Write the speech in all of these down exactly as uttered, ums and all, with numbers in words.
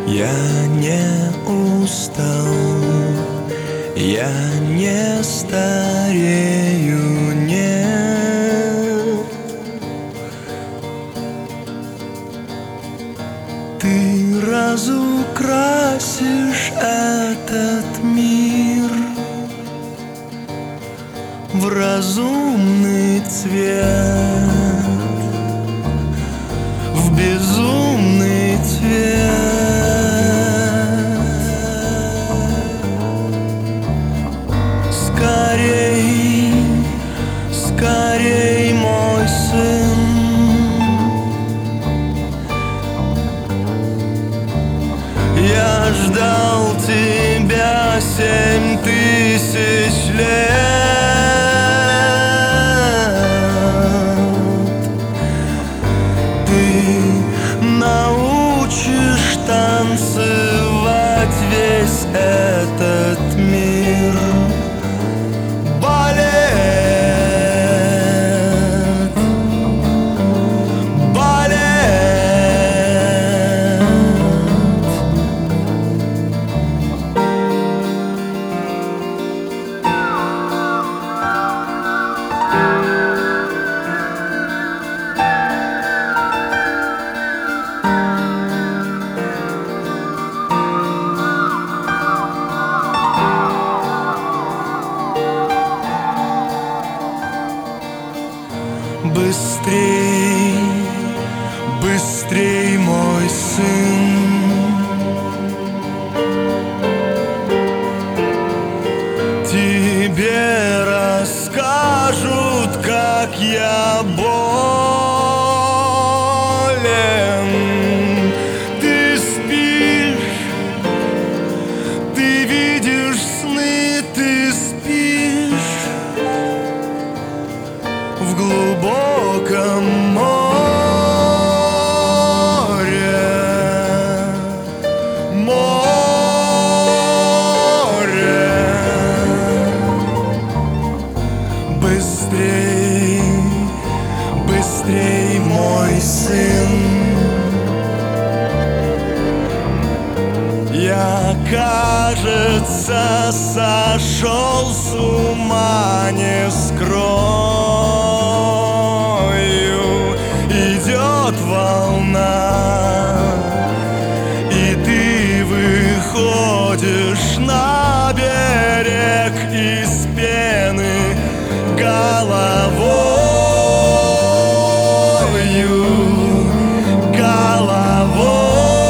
Я не устал, я не старею, нет. Ты разукрасишь этот мир в разумный цвет, в безумный цвет. Скорей, скорей, мой сын, я ждал тебя семь тысяч лет. Ты научишь танцевать весь этот мир. Балет, балет. Быстрей, быстрей, мой сын, тебе расскажут, как я болен. Ты спишь, ты видишь сны, ты спишь в глубоком море, море. Быстрей, быстрей, мой сын, я, кажется, сошел с ума, не скрою. Идет волна, и ты выходишь на берег из пены головою, головою.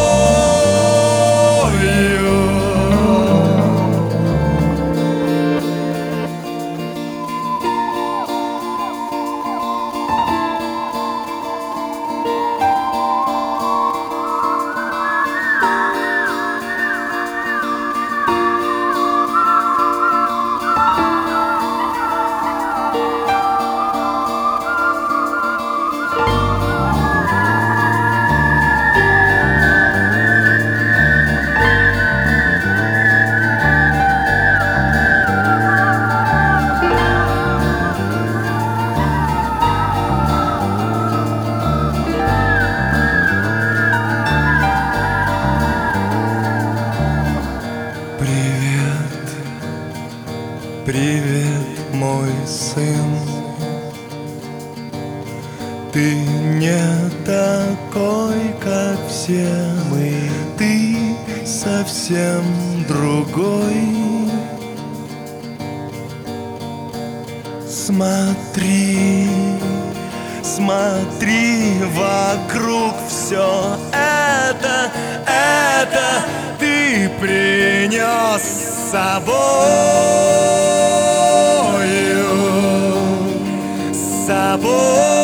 Привет, привет, мой сын. Ты не такой, как все мы, ты совсем другой. Смотри, смотри, вокруг все это, это ты принес с собою, с собой.